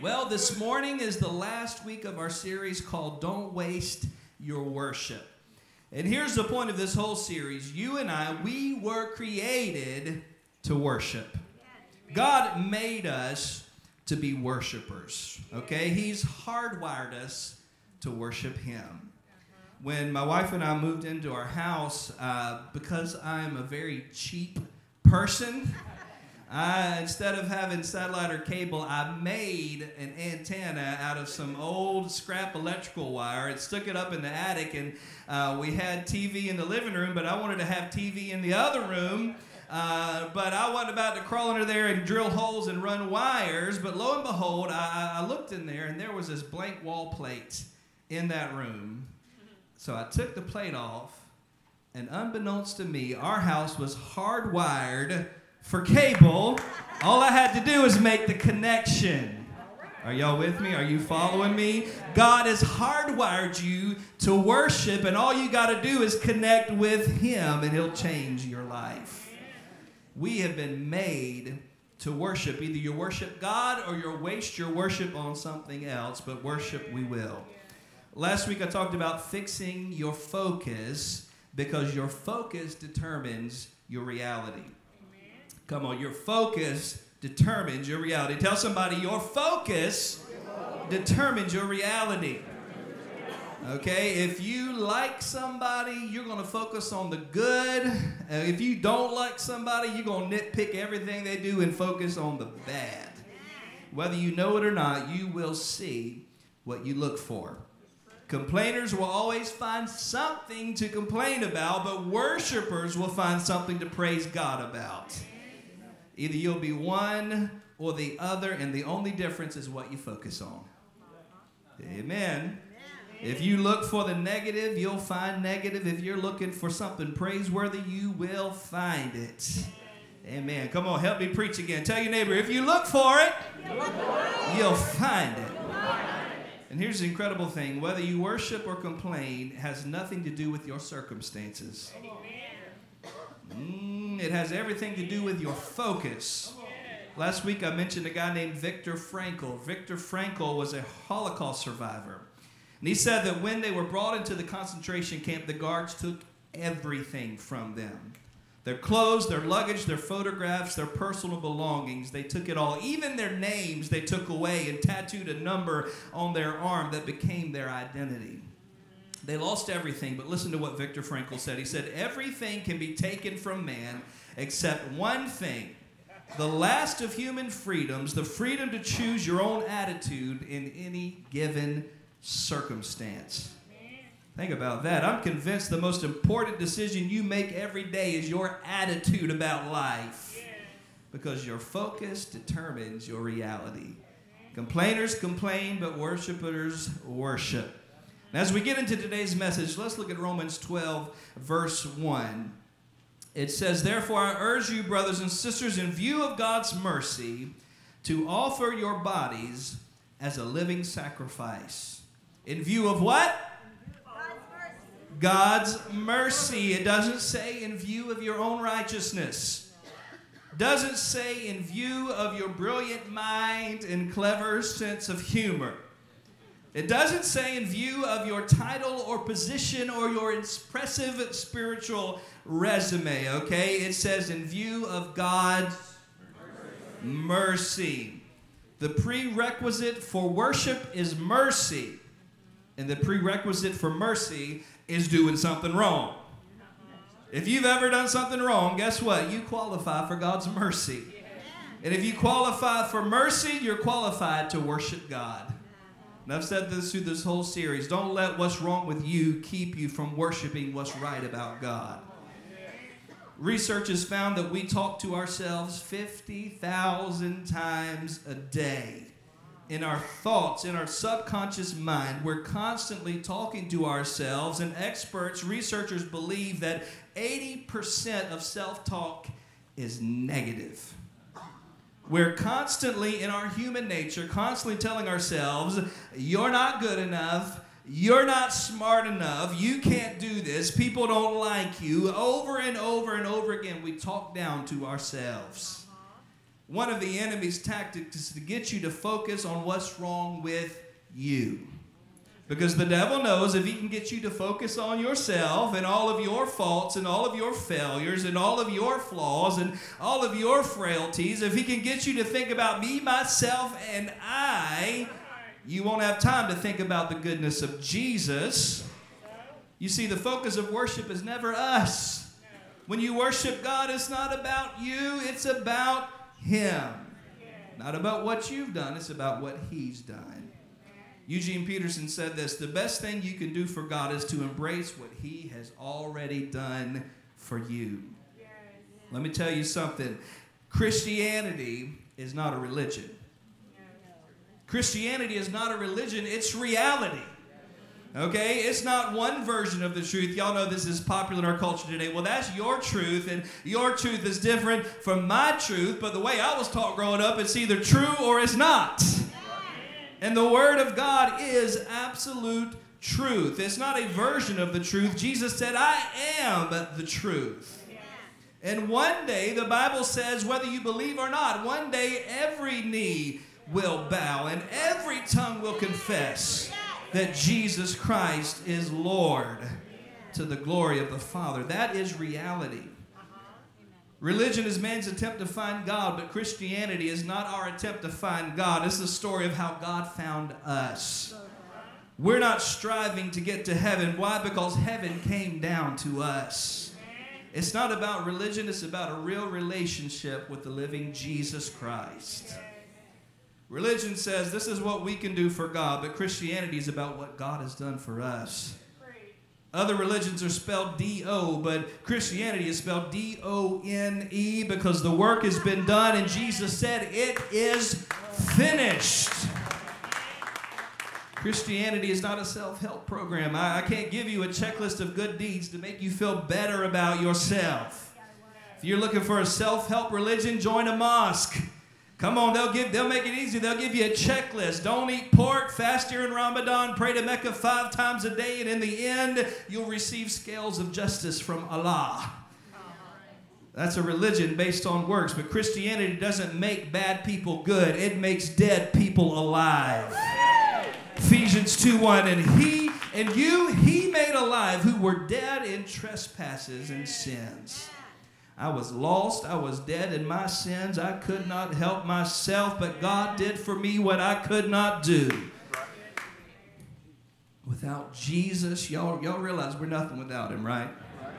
Well, this morning is the last week of our series called Don't Waste Your Worship. And here's the point of this whole series. You and I, we were created to worship. God made us to be worshipers, okay? He's hardwired us to worship Him. When my wife and I moved into our house, because I'm a very cheap person, instead of having satellite or cable, I made an antenna out of some old scrap electrical wire and stuck it up in the attic, and we had TV in the living room, but I wanted to have TV in the other room, but I wasn't about to crawl under there and drill holes and run wires, but lo and behold, I looked in there, and there was this blank wall plate in that room. So I took the plate off, and unbeknownst to me, our house was hardwired for cable. All I had to do was make the connection. Are y'all with me? Are you following me? God has hardwired you to worship, and all you got to do is connect with Him, and He'll change your life. We have been made to worship. Either you worship God or you waste your worship on something else, but worship we will. Last week I talked about fixing your focus, because your focus determines your reality. Come on, your focus determines your reality. Tell somebody, your focus determines your reality. Okay, if you like somebody, you're going to focus on the good. If you don't like somebody, you're going to nitpick everything they do and focus on the bad. Whether you know it or not, you will see what you look for. Complainers will always find something to complain about, but worshipers will find something to praise God about. Either you'll be one or the other, and the only difference is what you focus on. Amen. If you look for the negative, you'll find negative. If you're looking for something praiseworthy, you will find it. Amen. Come on, help me preach again. Tell your neighbor, if you look for it, you'll find it. And here's the incredible thing. Whether you worship or complain has nothing to do with your circumstances. It has everything to do with your focus. Last week I mentioned a guy named Viktor Frankl. Viktor Frankl was a Holocaust survivor. And he said that when they were brought into the concentration camp, the guards took everything from them. Their clothes, their luggage, their photographs, their personal belongings, they took it all. Even their names they took away and tattooed a number on their arm that became their identity. They lost everything, but listen to what Viktor Frankl said. He said, everything can be taken from man except one thing, the last of human freedoms, the freedom to choose your own attitude in any given circumstance. Think about that. I'm convinced the most important decision you make every day is your attitude about life, because your focus determines your reality. Complainers complain, but worshipers worship. As we get into today's message, let's look at Romans 12, verse 1. It says, therefore I urge you, brothers and sisters, in view of God's mercy, to offer your bodies as a living sacrifice. In view of what? God's mercy. It doesn't say in view of your own righteousness. Doesn't say in view of your brilliant mind and clever sense of humor. It doesn't say in view of your title or position or your impressive spiritual resume, okay? It says in view of God's mercy. The prerequisite for worship is mercy. And the prerequisite for mercy is doing something wrong. If you've ever done something wrong, guess what? You qualify for God's mercy. And if you qualify for mercy, you're qualified to worship God. And I've said this through this whole series. Don't let what's wrong with you keep you from worshiping what's right about God. Research has found that we talk to ourselves 50,000 times a day. In our thoughts, in our subconscious mind, we're constantly talking to ourselves, and experts, researchers believe that 80% of self-talk is negative. We're constantly, in our human nature, constantly telling ourselves, you're not good enough, you're not smart enough, you can't do this, people don't like you. Over and over and over again, we talk down to ourselves. One of the enemy's tactics is to get you to focus on what's wrong with you. Because the devil knows if he can get you to focus on yourself and all of your faults and all of your failures and all of your flaws and all of your frailties, if he can get you to think about me, myself, and I, you won't have time to think about the goodness of Jesus. You see, the focus of worship is never us. When you worship God, it's not about you, it's about Him. Not about what you've done, it's about what He's done. Eugene Peterson said this: the best thing you can do for God is to embrace what He has already done for you. Let me tell you something. Christianity is not a religion. Christianity is not a religion, it's reality. Okay, it's not one version of the truth. Y'all know this is popular in our culture today. Well, that's your truth, and your truth is different from my truth. But the way I was taught growing up, it's either true or it's not. And the Word of God is absolute truth. It's not a version of the truth. Jesus said, I am the truth. And one day, the Bible says, whether you believe or not, one day every knee will bow and every tongue will confess that Jesus Christ is Lord, to the glory of the Father. That is reality. Religion is man's attempt to find God, but Christianity is not our attempt to find God. It's the story of how God found us. We're not striving to get to heaven. Why? Because heaven came down to us. It's not about religion. It's about a real relationship with the living Jesus Christ. Religion says this is what we can do for God, but Christianity is about what God has done for us. Other religions are spelled D-O, but Christianity is spelled D-O-N-E because the work has been done and Jesus said it is finished. Christianity is not a self-help program. I can't give you a checklist of good deeds to make you feel better about yourself. If you're looking for a self-help religion, join a mosque. Come on, they'll make it easy. They'll give you a checklist. Don't eat pork, fast during Ramadan, pray to Mecca 5 times a day, and in the end, you'll receive scales of justice from Allah. That's a religion based on works, but Christianity doesn't make bad people good. It makes dead people alive. Ephesians 2:1, and he made alive who were dead in trespasses and sins. I was lost. I was dead in my sins. I could not help myself, but God did for me what I could not do. Without Jesus, y'all realize we're nothing without Him, right?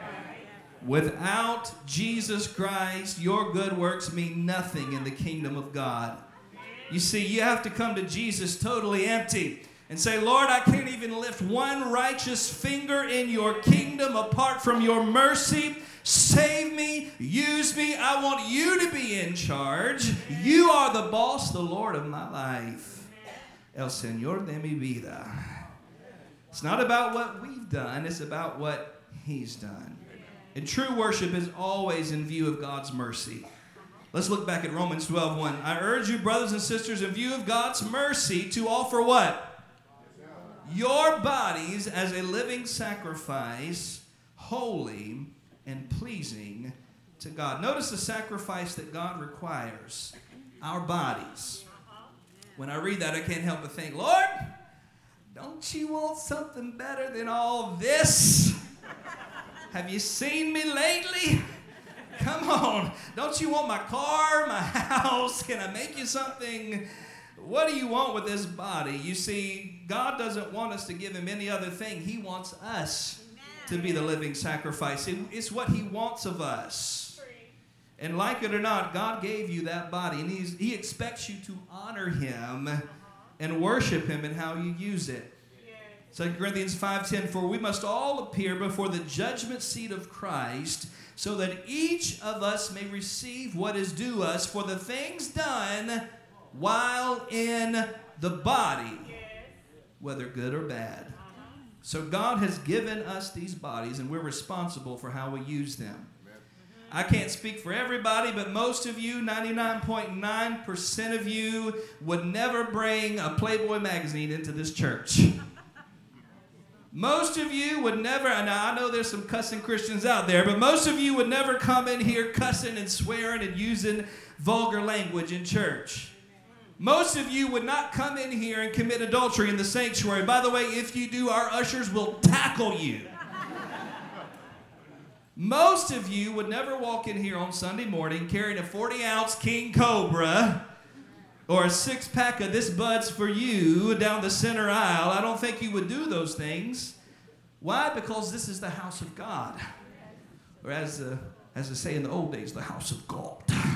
Without Jesus Christ, your good works mean nothing in the kingdom of God. You see, you have to come to Jesus totally empty and say, Lord, I can't even lift one righteous finger in your kingdom apart from your mercy. Save me, use me. I want you to be in charge. You are the boss, the Lord of my life. El Señor de mi vida. It's not about what we've done, it's about what He's done. And true worship is always in view of God's mercy. Let's look back at Romans 12:1. I urge you, brothers and sisters, in view of God's mercy, to offer what? Your bodies as a living sacrifice, holy and pleasing to God. Notice the sacrifice that God requires, our bodies. When I read that, I can't help but think, Lord, don't you want something better than all this? Have you seen me lately? Come on. Don't you want my car, my house? Can I make you something? What do you want with this body? You see, God doesn't want us to give Him any other thing. He wants us to be the living sacrifice. It's what He wants of us. And like it or not, God gave you that body, and He expects you to honor Him and worship Him in how you use it. 2 Corinthians 5:10, for we must all appear before the judgment seat of Christ, so that each of us may receive what is due us for the things done while in the body, whether good or bad. So God has given us these bodies, and we're responsible for how we use them. I can't speak for everybody, but most of you, 99.9% of you, would never bring a Playboy magazine into this church. Most of you would never, and I know there's some cussing Christians out there, but most of you would never come in here cussing and swearing and using vulgar language in church. Most of you would not come in here and commit adultery in the sanctuary. By the way, if you do, our ushers will tackle you. Most of you would never walk in here on Sunday morning carrying a 40-ounce King Cobra or a 6-pack of This Bud's For You down the center aisle. I don't think you would do those things. Why? Because this is the house of God. Or as they say in the old days, the house of God.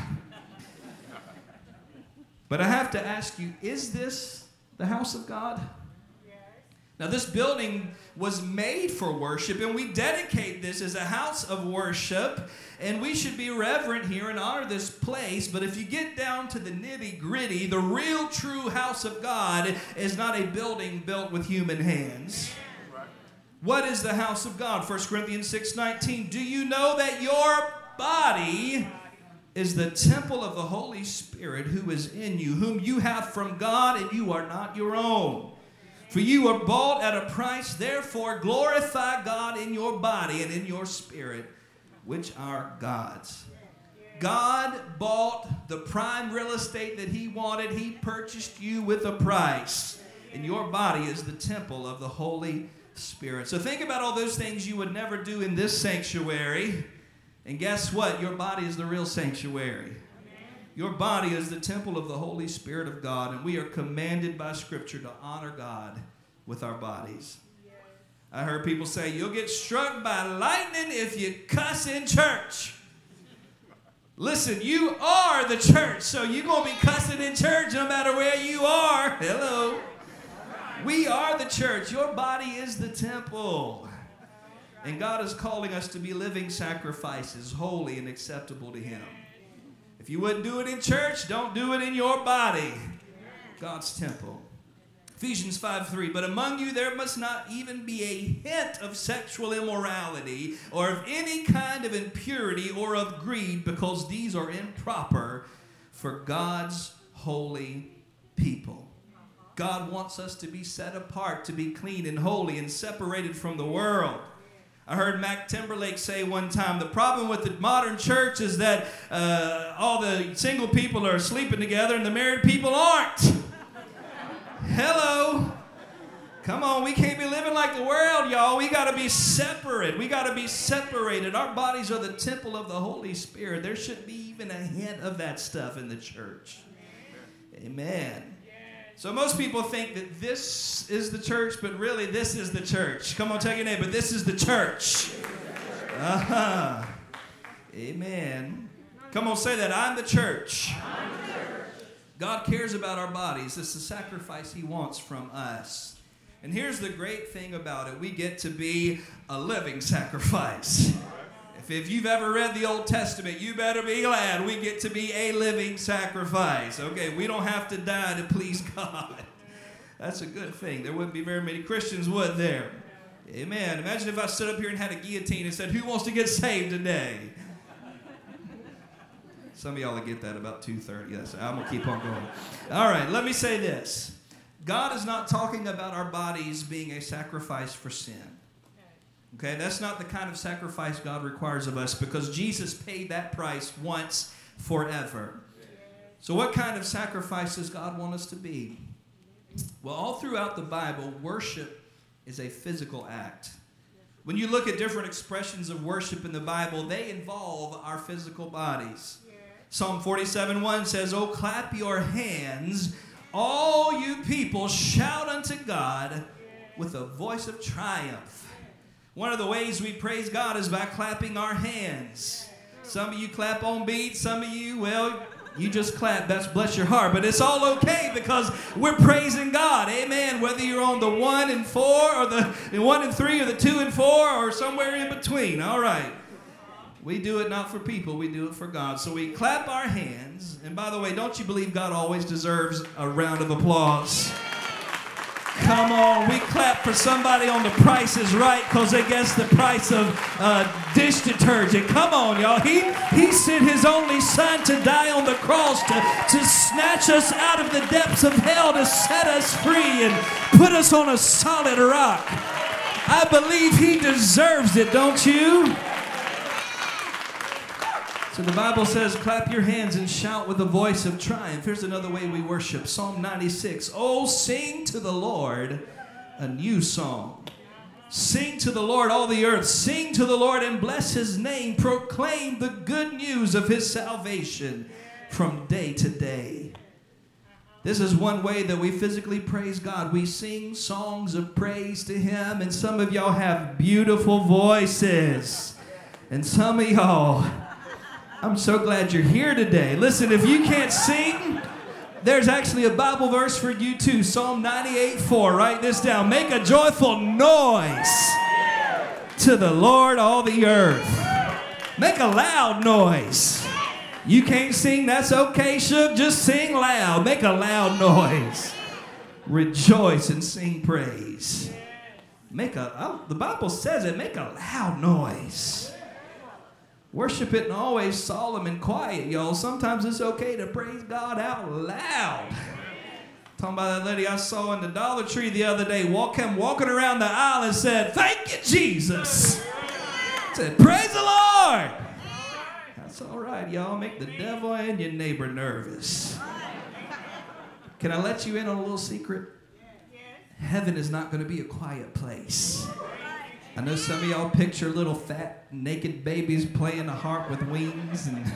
But I have to ask you, is this the house of God? Yes. Now, this building was made for worship, and we dedicate this as a house of worship, and we should be reverent here and honor this place. But if you get down to the nitty-gritty, the real true house of God is not a building built with human hands. What is the house of God? 1 Corinthians 6:19. Do you know that your body is the temple of the Holy Spirit who is in you, whom you have from God, and you are not your own? For you are bought at a price, therefore glorify God in your body and in your spirit, which are God's. God bought the prime real estate that he wanted. He purchased you with a price, and your body is the temple of the Holy Spirit. So think about all those things you would never do in this sanctuary. And guess what? Your body is the real sanctuary. Your body is the temple of the Holy Spirit of God, and we are commanded by Scripture to honor God with our bodies. I heard people say, you'll get struck by lightning if you cuss in church. Listen, you are the church, so you're going to be cussing in church no matter where you are. Hello. We are the church. Your body is the temple. And God is calling us to be living sacrifices, holy and acceptable to him. If you wouldn't do it in church, don't do it in your body. God's temple. Ephesians 5:3, but among you there must not even be a hint of sexual immorality or of any kind of impurity or of greed, because these are improper for God's holy people. God wants us to be set apart, to be clean and holy and separated from the world. I heard Mac Timberlake say one time, the problem with the modern church is that all the single people are sleeping together and the married people aren't. Hello. Come on, we can't be living like the world, y'all. We got to be separate. We got to be separated. Our bodies are the temple of the Holy Spirit. There shouldn't be even a hint of that stuff in the church. Amen. So most people think that this is the church, but really this is the church. Come on, tell your neighbor, this is the church. Amen. Come on, say that. I'm the church. God cares about our bodies. It's the sacrifice he wants from us. And here's the great thing about it. We get to be a living sacrifice. If you've ever read the Old Testament, you better be glad we get to be a living sacrifice. Okay, we don't have to die to please God. That's a good thing. There wouldn't be very many Christians, would there? Amen. Imagine if I stood up here and had a guillotine and said, who wants to get saved today? Some of y'all will get that about 2:30. Yes, I'm going to keep on going. All right, let me say this. God is not talking about our bodies being a sacrifice for sin. Okay, that's not the kind of sacrifice God requires of us, because Jesus paid that price once forever. So what kind of sacrifice does God want us to be? Well, all throughout the Bible, worship is a physical act. When you look at different expressions of worship in the Bible, they involve our physical bodies. Psalm 47:1 says, "Oh, clap your hands, all you people, shout unto God with a voice of triumph." One of the ways we praise God is by clapping our hands. Some of you clap on beat. Some of you, well, you just clap. That's bless your heart. But it's all okay because we're praising God. Amen. Whether you're on the 1 and 4 or the 1 and 3 or the 2 and 4 or somewhere in between. All right. We do it not for people. We do it for God. So we clap our hands. And by the way, don't you believe God always deserves a round of applause? Come on, we clap for somebody on The Price is Right because they guessed the price of dish detergent. Come on, y'all. He sent his only son to die on the cross to snatch us out of the depths of hell, to set us free and put us on a solid rock. I believe he deserves it, don't you? So the Bible says, clap your hands and shout with a voice of triumph. Here's another way we worship. Psalm 96. Oh, sing to the Lord a new song. Sing to the Lord, all the earth. Sing to the Lord and bless his name. Proclaim the good news of his salvation from day to day. This is one way that we physically praise God. We sing songs of praise to him. And some of y'all have beautiful voices. And some of y'all, I'm so glad you're here today. Listen, if you can't sing, there's actually a Bible verse for you too. Psalm 98:4. Write this down. Make a joyful noise to the Lord, all the earth. Make a loud noise. You can't sing, that's okay, Shook. Just sing loud. Make a loud noise. Rejoice and sing praise. The Bible says it, make a loud noise. Worship it and always solemn and quiet, y'all. Sometimes it's okay to praise God out loud. Talking about that lady I saw in the Dollar Tree the other day, walking around the aisle and said, "Thank you, Jesus." Said, "Praise the Lord." That's all right, y'all. Make the devil and your neighbor nervous. Can I let you in on a little secret? Heaven is not going to be a quiet place. I know some of y'all picture little fat, naked babies playing the harp with wings, and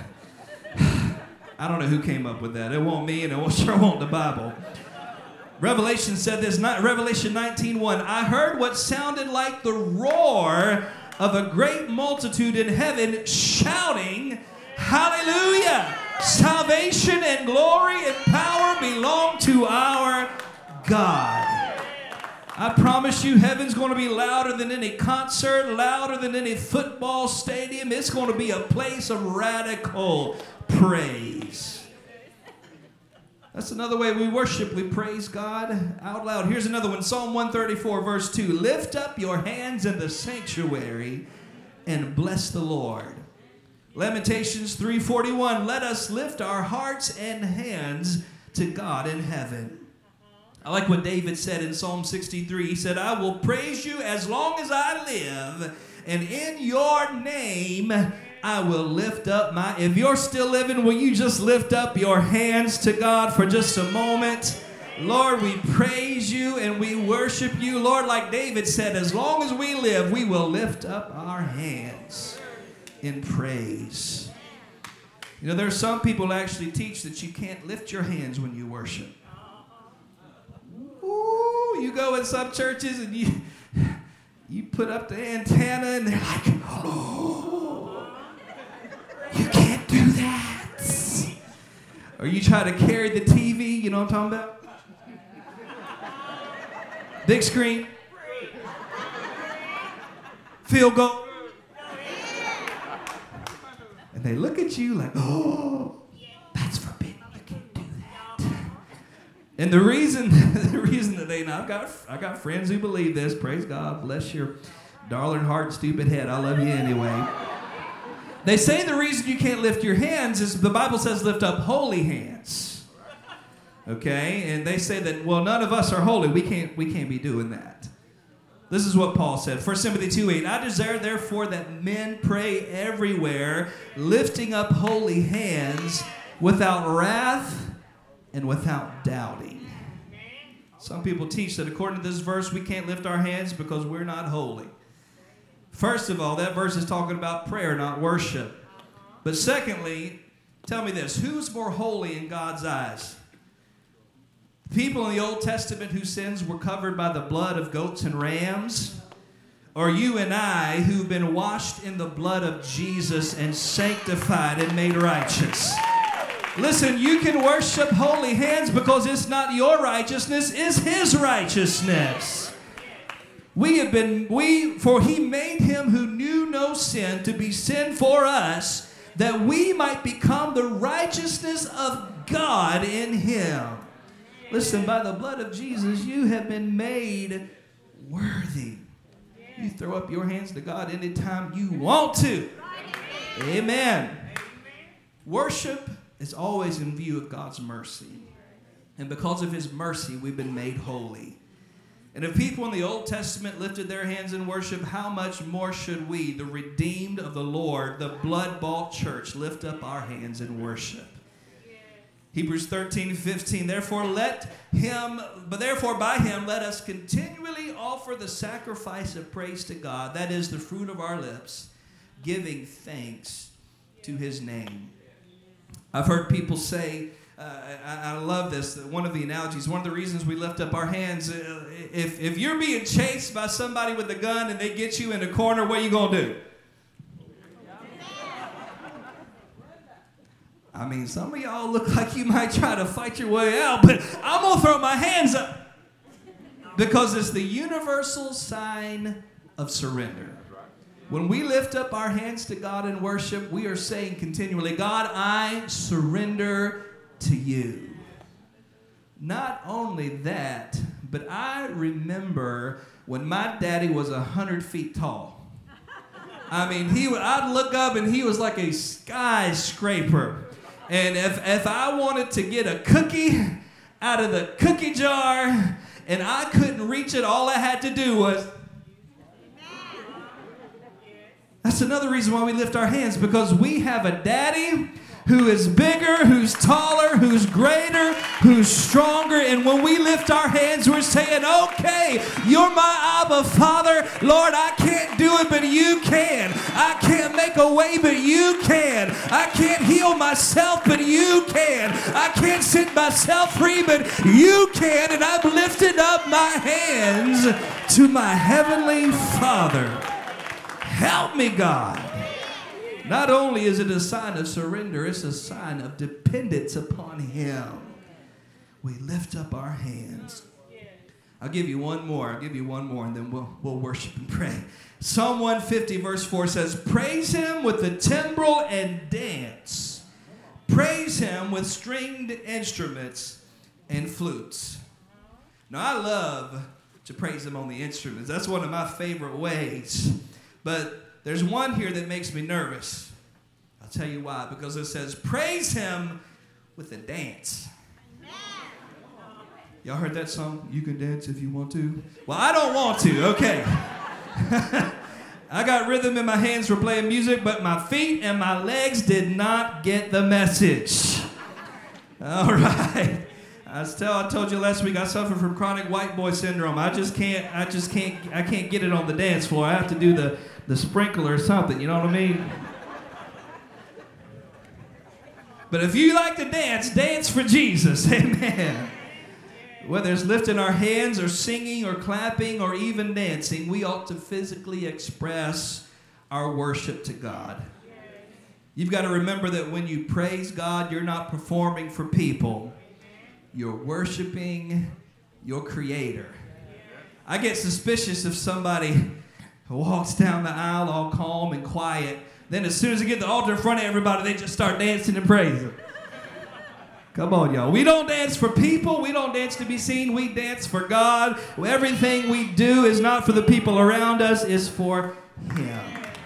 I don't know who came up with that. It won't me, and it sure won't the Bible. Revelation said this, Revelation 19:1, I heard what sounded like the roar of a great multitude in heaven shouting, "Hallelujah! Salvation and glory and power belong to our God." I promise you, heaven's going to be louder than any concert, louder than any football stadium. It's going to be a place of radical praise. That's another way we worship. We praise God out loud. Here's another one. Psalm 134, verse 2. Lift up your hands in the sanctuary and bless the Lord. Lamentations 3:41. Let us lift our hearts and hands to God in heaven. I like what David said in Psalm 63. He said, I will praise you as long as I live, and in your name I will lift up my... If you're still living, will you just lift up your hands to God for just a moment? Lord, we praise you and we worship you. Lord, like David said, as long as we live, we will lift up our hands in praise. You know, there are some people who actually teach that you can't lift your hands when you worship. You go in some churches and you put up the antenna and they're like, oh, you can't do that. Or you try to carry the TV, you know what I'm talking about? Big screen. Field goal. And they look at you like, oh, that's forbidden. You can't do that. And the reason that they know, I got friends who believe this. Praise God. Bless your darling heart, stupid head. I love you anyway. They say the reason you can't lift your hands is the Bible says lift up holy hands. Okay? And they say that, well, none of us are holy. We can't be doing that. This is what Paul said. 1 Timothy 2:8. I desire therefore that men pray everywhere, lifting up holy hands without wrath and without doubting. Some people teach that according to this verse, we can't lift our hands because we're not holy. First of all, that verse is talking about prayer, not worship. But secondly, tell me this, who's more holy in God's eyes? People in the Old Testament whose sins were covered by the blood of goats and rams? Or you and I who've been washed in the blood of Jesus and sanctified and made righteous? Listen, you can worship holy hands because it's not your righteousness, it's his righteousness. For he made him who knew no sin to be sin for us, that we might become the righteousness of God in him. Listen, by the blood of Jesus, you have been made worthy. You throw up your hands to God anytime you want to. Amen. Worship is always in view of God's mercy. And because of his mercy, we've been made holy. And if people in the Old Testament lifted their hands in worship, how much more should we, the redeemed of the Lord, the blood-bought church, lift up our hands in worship? Hebrews 13:15. Therefore by him let us continually offer the sacrifice of praise to God, that is the fruit of our lips, giving thanks to his name. I've heard people say, I love this, one of the analogies, one of the reasons we lift up our hands, if you're being chased by somebody with a gun and they get you in a corner, what are you going to do? I mean, some of y'all look like you might try to fight your way out, but I'm going to throw my hands up because it's the universal sign of surrender. When we lift up our hands to God in worship, we are saying continually, God, I surrender to you. Not only that, but I remember when my daddy was 100 feet tall. I mean, I'd look up and he was like a skyscraper. And if I wanted to get a cookie out of the cookie jar and I couldn't reach it, all I had to do was... That's another reason why we lift our hands, because we have a daddy who is bigger, who's taller, who's greater, who's stronger. And when we lift our hands, we're saying, okay, you're my Abba Father. Lord, I can't do it, but you can. I can't make a way, but you can. I can't heal myself, but you can. I can't set myself free, but you can. And I've lifted up my hands to my Heavenly Father. Help me, God. Not only is it a sign of surrender, it's a sign of dependence upon him. We lift up our hands. I'll give you one more, and then we'll worship and pray. Psalm 150, verse 4 says, praise him with the timbrel and dance. Praise him with stringed instruments and flutes. Now, I love to praise him on the instruments. That's one of my favorite ways. But there's one here that makes me nervous. I'll tell you why. Because it says, praise him with a dance. Y'all heard that song? You can dance if you want to. Well, I don't want to. Okay. I got rhythm in my hands for playing music, but my feet and my legs did not get the message. All right. I told you last week I suffer from chronic white boy syndrome. I can't get it on the dance floor. I have to do the sprinkler or something, you know what I mean? But if you like to dance for Jesus, amen. Whether it's lifting our hands or singing or clapping or even dancing, we ought to physically express our worship to God. You've got to remember that when you praise God, you're not performing for people. You're worshiping your Creator. I get suspicious if somebody walks down the aisle all calm and quiet. Then as soon as they get the altar in front of everybody, they just start dancing and praising. Come on, y'all. We don't dance for people. We don't dance to be seen. We dance for God. Everything we do is not for the people around us. It's for him.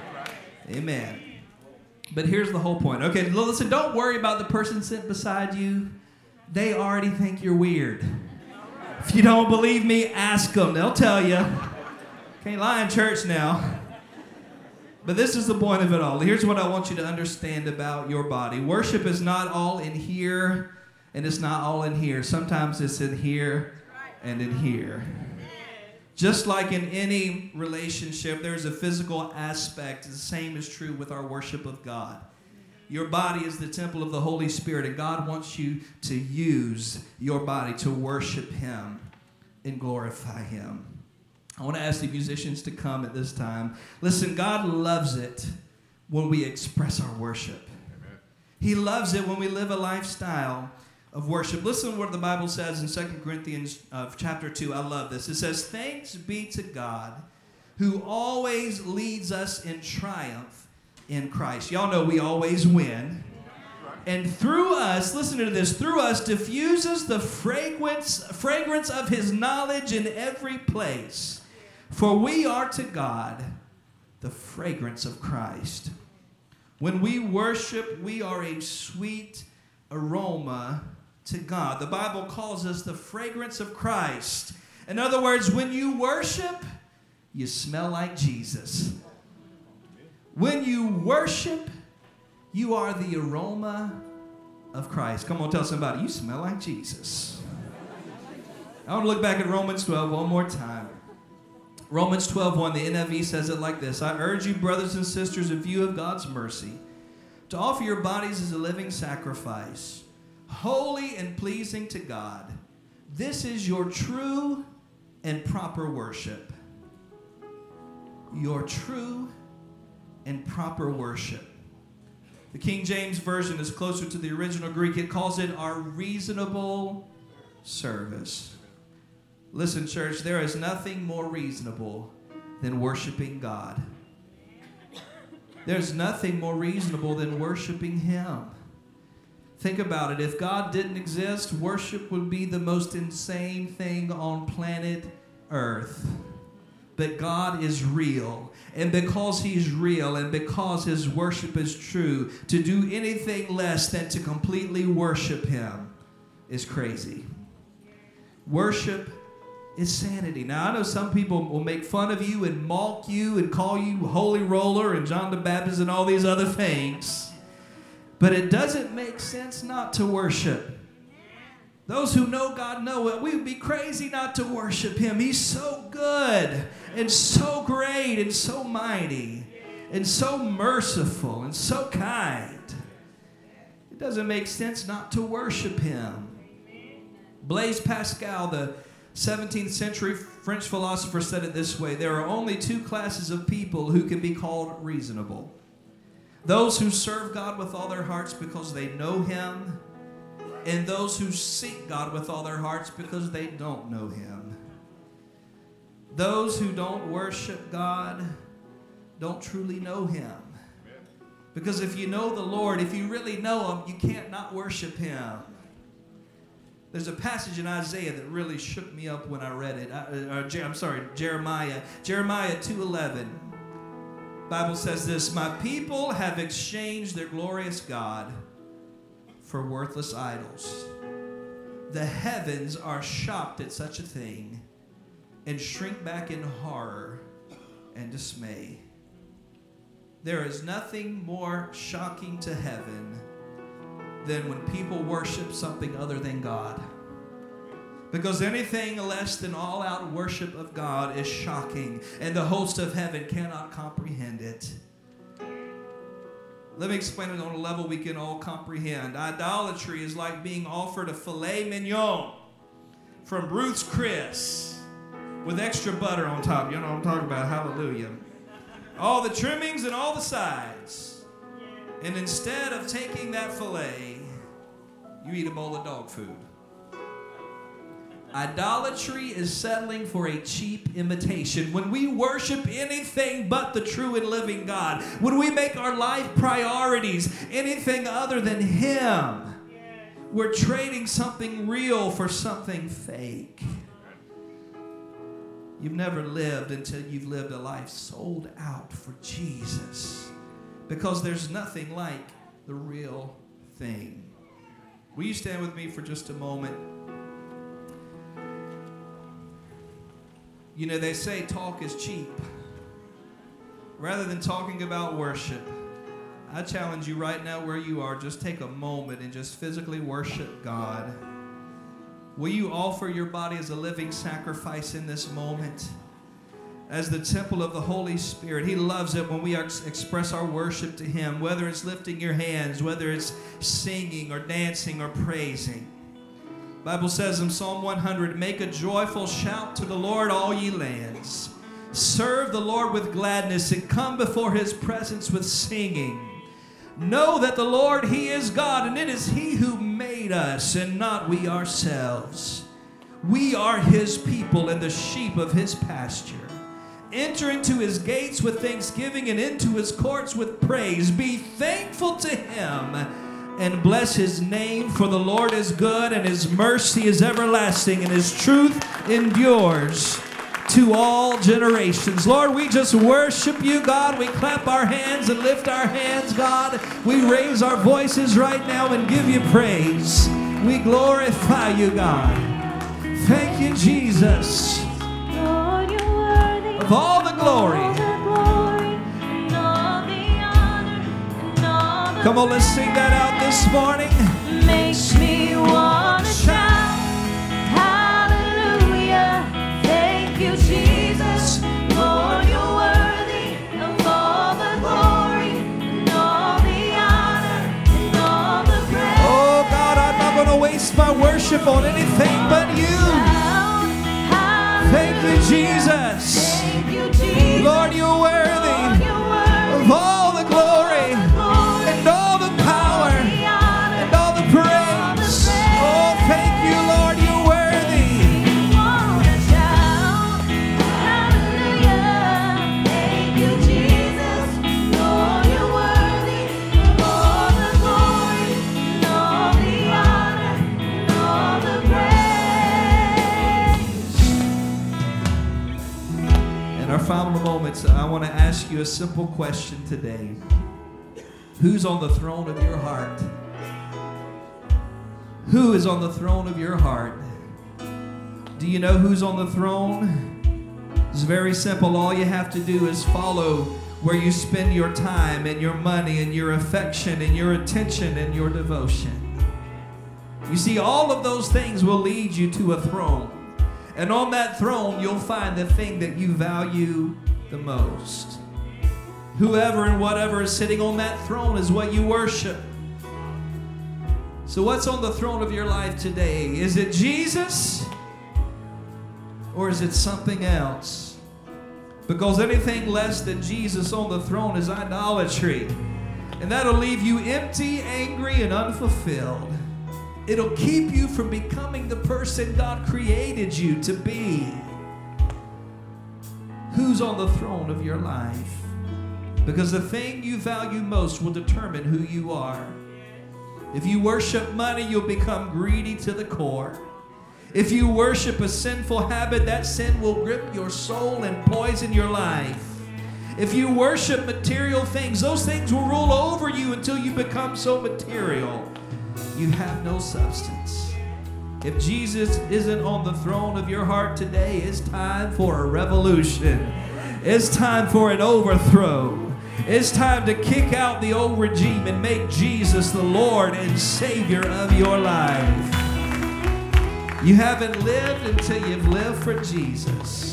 Amen. But here's the whole point. Okay, listen, don't worry about the person sitting beside you. They already think you're weird. If you don't believe me, ask them. They'll tell you. Can't lie in church now. But this is the point of it all. Here's what I want you to understand about your body. Worship is not all in here, and it's not all in here. Sometimes it's in here and in here. Just like in any relationship, there's a physical aspect. The same is true with our worship of God. Your body is the temple of the Holy Spirit, and God wants you to use your body to worship him and glorify him. I want to ask the musicians to come at this time. Listen, God loves it when we express our worship. Amen. He loves it when we live a lifestyle of worship. Listen to what the Bible says in 2 Corinthians chapter 2. I love this. It says, thanks be to God who always leads us in triumph in Christ. Y'all know we always win. And through us, listen to this, through us diffuses the fragrance of his knowledge in every place. For we are to God the fragrance of Christ. When we worship, we are a sweet aroma to God. The Bible calls us the fragrance of Christ. In other words, when you worship, you smell like Jesus. When you worship, you are the aroma of Christ. Come on, tell somebody, you smell like Jesus. I want to look back at Romans 12 one more time. Romans 12:1, the NIV says it like this. I urge you, brothers and sisters, in view of God's mercy, to offer your bodies as a living sacrifice, holy and pleasing to God. This is your true and proper worship. Your true and proper worship. The King James Version is closer to the original Greek. It calls it our reasonable service. Listen, church, there is nothing more reasonable than worshiping God. There's nothing more reasonable than worshiping Him. Think about it. If God didn't exist, worship would be the most insane thing on planet Earth. But God is real. And because He's real and because His worship is true, to do anything less than to completely worship Him is crazy. Worship is sanity. Now, I know some people will make fun of you and mock you and call you Holy Roller and John the Baptist and all these other things. But it doesn't make sense not to worship. Those who know God know it. We would be crazy not to worship Him. He's so good and so great and so mighty and so merciful and so kind. It doesn't make sense not to worship Him. Blaise Pascal, the 17th century French philosopher, said it this way. There are only two classes of people who can be called reasonable. Those who serve God with all their hearts because they know Him, and those who seek God with all their hearts because they don't know Him. Those who don't worship God don't truly know Him. Because if you know the Lord, if you really know Him, you can't not worship Him. There's a passage in Isaiah that really shook me up when I read it. Jeremiah. Jeremiah 2:11. Bible says this, my people have exchanged their glorious God for worthless idols. The heavens are shocked at such a thing and shrink back in horror and dismay. There is nothing more shocking to heaven than when people worship something other than God. Because anything less than all-out worship of God is shocking, and the host of heaven cannot comprehend it. Let me explain it on a level we can all comprehend. Idolatry is like being offered a filet mignon from Ruth's Chris with extra butter on top. You know what I'm talking about? Hallelujah. All the trimmings and all the sides. And instead of taking that filet, you eat a bowl of dog food. Idolatry is settling for a cheap imitation. When we worship anything but the true and living God, when we make our life priorities anything other than Him, we're trading something real for something fake. You've never lived until you've lived a life sold out for Jesus. Because there's nothing like the real thing. Will you stand with me for just a moment? You know, they say talk is cheap. Rather than talking about worship, I challenge you right now where you are, just take a moment and just physically worship God. Will you offer your body as a living sacrifice in this moment? As the temple of the Holy Spirit. He loves it when we express our worship to Him, whether it's lifting your hands, whether it's singing or dancing or praising. The Bible says in Psalm 100, make a joyful shout to the Lord, all ye lands. Serve the Lord with gladness and come before His presence with singing. Know that the Lord, He is God, and it is He who made us and not we ourselves. We are His people and the sheep of His pasture. Enter into His gates with thanksgiving and into His courts with praise. Be thankful to Him and bless His name, for the Lord is good and His mercy is everlasting and His truth endures to all generations. Lord, we just worship You, God. We clap our hands and lift our hands, God. We raise our voices right now and give You praise. We glorify You, God. Thank You, Jesus. all the glory. Come on, let's sing that out this morning. Makes me want to shout, hallelujah, thank you, Jesus. Lord, you're worthy of all the glory and all the honor and all the praise. Oh God, I'm not going to waste my worship on anything but you. Thank you, Jesus. Thank you, Jesus. Lord, you're worthy of all the glory and all the power and all the praise. Oh, thank you, Lord, you're worthy. We want to shout, hallelujah, thank you, Jesus. Lord, you're worthy of all the glory and all the honor and all the praise. In our final moments, I want to ask you a simple question today. Who's on the throne of your heart? Who is on the throne of your heart? Do you know who's on the throne? It's very simple. All you have to do is follow where you spend your time and your money and your affection and your attention and your devotion. You see, all of those things will lead you to a throne. And on that throne, you'll find the thing that you value the most. Whoever and whatever is sitting on that throne is what you worship. So what's on the throne of your life today? Is it Jesus? Or is it something else? Because anything less than Jesus on the throne is idolatry. And that'll leave you empty, angry, and unfulfilled. It'll keep you from becoming the person God created you to be. Who's on the throne of your life? Because the thing you value most will determine who you are. If you worship money, you'll become greedy to the core. If you worship a sinful habit, that sin will grip your soul and poison your life. If you worship material things, those things will rule over you until you become so material you have no substance. If Jesus isn't on the throne of your heart today, it's time for a revolution. It's time for an overthrow. It's time to kick out the old regime and make Jesus the Lord and Savior of your life. You haven't lived until you've lived for Jesus.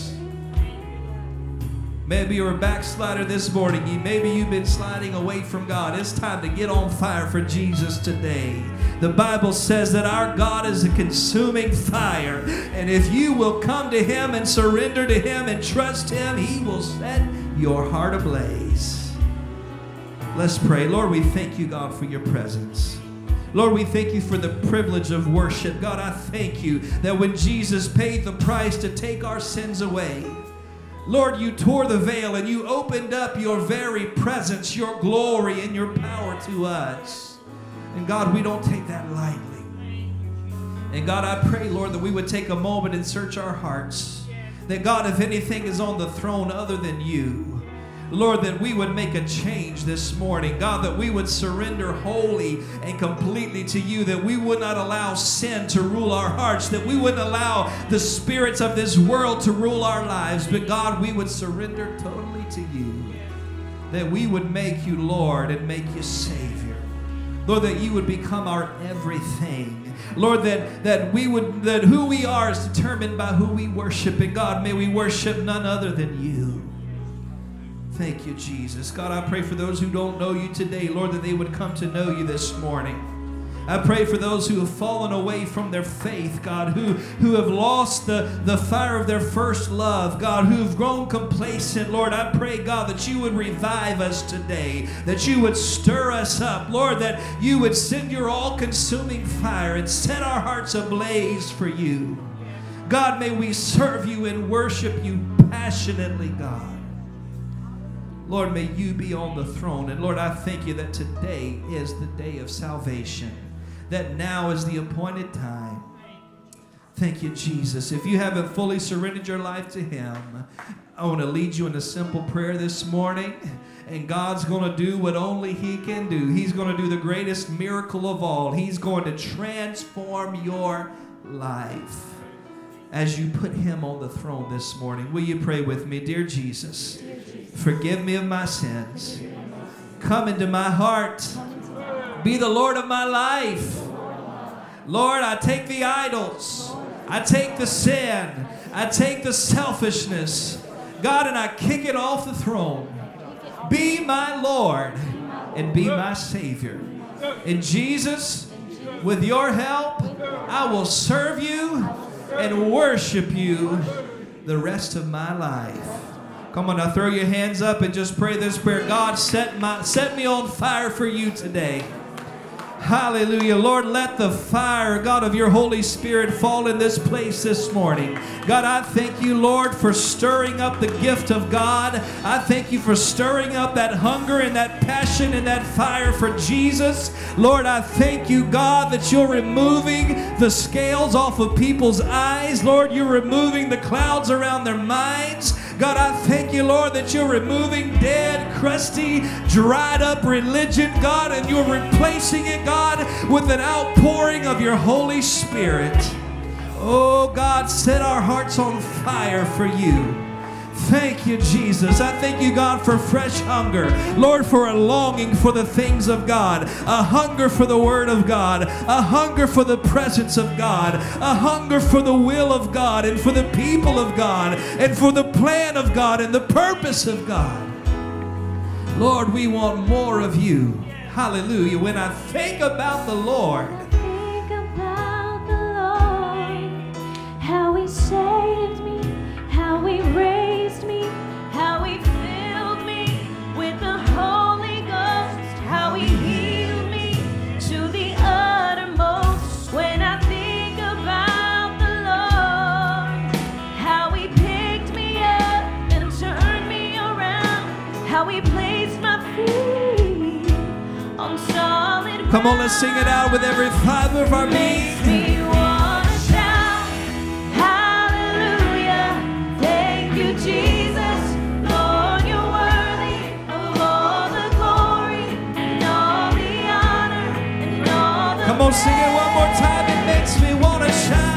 Maybe you're a backslider this morning. Maybe you've been sliding away from God. It's time to get on fire for Jesus today. The Bible says that our God is a consuming fire. And if you will come to Him and surrender to Him and trust Him, He will set your heart ablaze. Let's pray. Lord, we thank you, God, for your presence. Lord, we thank you for the privilege of worship. God, I thank you that when Jesus paid the price to take our sins away, Lord, you tore the veil and you opened up your very presence, your glory and your power to us. And God, we don't take that lightly. And God, I pray, Lord, that we would take a moment and search our hearts. That God, if anything is on the throne other than you, Lord, that we would make a change this morning. God, that we would surrender wholly and completely to you. That we would not allow sin to rule our hearts. That we wouldn't allow the spirits of this world to rule our lives. But God, we would surrender totally to you. That we would make you Lord and make you Savior. Lord, that you would become our everything. Lord, that who we are is determined by who we worship. And God, may we worship none other than you. Thank you, Jesus. God, I pray for those who don't know you today, Lord, that they would come to know you this morning. I pray for those who have fallen away from their faith, God, who have lost the fire of their first love, God, who have grown complacent. Lord, I pray, God, that you would revive us today, that you would stir us up, Lord, that you would send your all-consuming fire and set our hearts ablaze for you. God, may we serve you and worship you passionately, God. Lord, may you be on the throne. And Lord, I thank you that today is the day of salvation, that now is the appointed time. Thank you, Jesus. If you haven't fully surrendered your life to Him, I want to lead you in a simple prayer this morning. And God's going to do what only He can do. He's going to do the greatest miracle of all. He's going to transform your life. as you put him on the throne this morning. Will you pray with me? Dear Jesus, forgive me of my sins. Come into my heart. Be the Lord of my life. Lord, I take the idols. I take the sin. I take the selfishness. God, and I kick it off the throne. Be my Lord and be my Savior. And Jesus, with your help, I will serve you and worship you the rest of my life. Come on now, throw your hands up and just pray this prayer. God, set me on fire for you today. Hallelujah. Lord, let the fire, God, of your Holy Spirit fall in this place this morning. God, I thank you, Lord, for stirring up the gift of God. I thank you for stirring up that hunger and that passion and that fire for Jesus. Lord, I thank you, God, that you're removing the scales off of people's eyes. Lord, you're removing the clouds around their minds. God, I thank you, Lord, that you're removing dead, crusty, dried up religion, God, and you're replacing it, God, with an outpouring of your Holy Spirit. Oh, God, set our hearts on fire for you. Thank you, Jesus. I thank you, God, for fresh hunger. Lord, for a longing for the things of God, a hunger for the Word of God, a hunger for the presence of God, a hunger for the will of God and for the people of God and for the plan of God and the purpose of God. Lord, we want more of you. Hallelujah. When I think about the Lord, how he saved me, how he raised me, how he filled me with the Holy Ghost, how he healed me to the uttermost. When I think about the Lord, how he picked me up and turned me around, how he placed my feet on solid ground. Come on, let's sing it out with every fiber of our being. Jesus, Lord, you're worthy of all the glory and all the honor and all the Come on, sing it one more time. It makes me want to shout.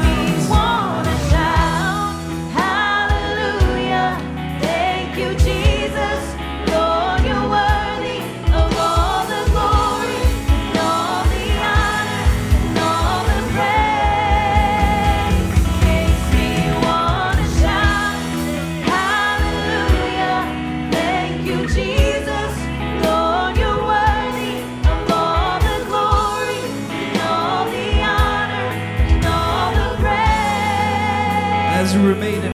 Hallelujah. Thank you, Jesus. Lord, you're worthy of all the glory and all the honor and all the praise. Makes me want to shout. Hallelujah. Thank you, Jesus. Lord, you're worthy of all the glory and all the honor and all the praise. As we remain